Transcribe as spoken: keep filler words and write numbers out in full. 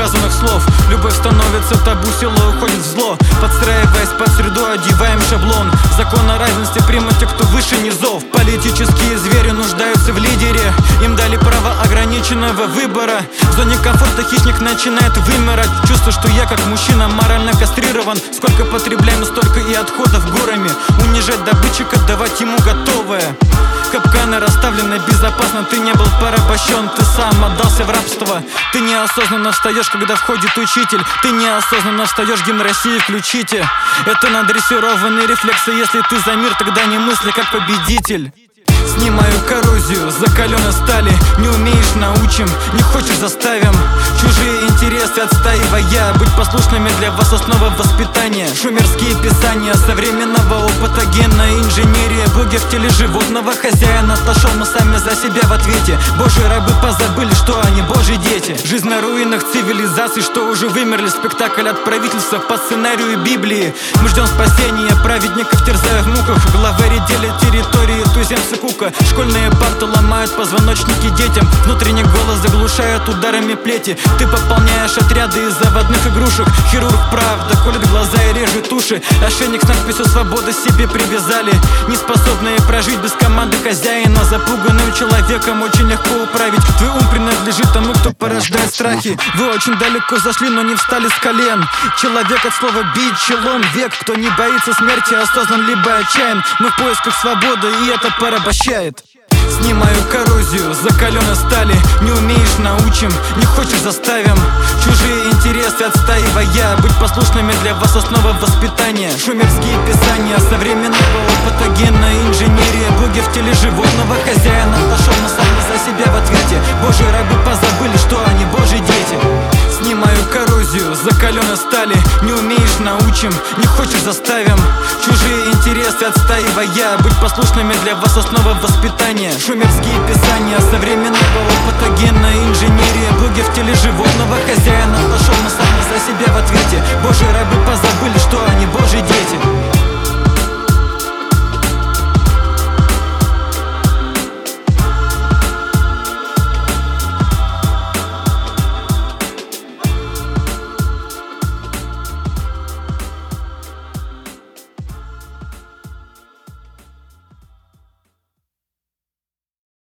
сказанных слов. Любовь становится табу, село уходит в зло. Подстраиваясь под среду, одеваем шаблон. Закон о равенстве примут те, кто выше низов. Политические звери нуждаются в лидере. Им дали право ограниченного выбора. В зоне комфорта хищник начинает вымирать. Чувство, что я как мужчина морально кастрирован. Сколько потребляем, столько и отходов горами. Унижать добытчика, давать ему готовое. Капканы расставлены безопасно. Ты не был порабощен, ты сам отдался в рабство. Ты неосознанно встаешь, когда входит учитель. Ты неосознанно встаешь, гимн России включите. Это надрессированные рефлексы. Если ты за мир, тогда не мысли как победитель. Снимаю коррозию, закаленной стали. Не умеешь — научим, не хочешь — заставим. Чужие интересы отстаивая, быть послушными для вас основа воспитания. Шумерские писания современного опыта, генная инженерия. Боги в теле животного, хозяин отошел, мы сами за себя в ответе. Божьи рабы позабыли, что они Божьи дети. Жизнь на руинах цивилизаций, что уже вымерли. Спектакль от правительства по сценарию Библии. Мы ждем спасения праведников, терзая в муках. Главари делят территории, туземцы кука. Школьные парты ломают позвоночники детям. Внутренний голос заглушает ударами плети. Ты пополняешь отряды из заводных игрушек. Хирург правда колет глаза и режет уши. Ошейник с надписью «Свобода» себе привязали. Неспособные прожить без команды хозяина. Запуганным человеком очень легко управить. Твой ум принадлежит тому, кто порождает страхи. Вы очень далеко зашли, но не встали с колен. Человек от слова «бить челом». Век, кто не боится смерти, осознан либо отчаян. Мы в поисках свободы, и это порабощает. Снимаю коррозию, закаленной стали. Не умеешь — научим, не хочешь — заставим. Чужие интересы отстаивая, быть послушными для вас основа воспитания. Шумерские писания современного опыта, генная инженерия. Боги в теле животного, хозяин отошел, мы сами за себя в ответе. Божьи рабы позабыли, что они Божьи дети. Снимаю коррозию, закаленной стали. Не умеешь — научим, не хочешь — заставим. Чужие интересы отстаивая, быть послушными для вас основа воспитания. Шумерские писания современного опыта, генная инженерия. Боги в теле животного, хозяин отошел, мы сами за себя в ответе. Божьи рабы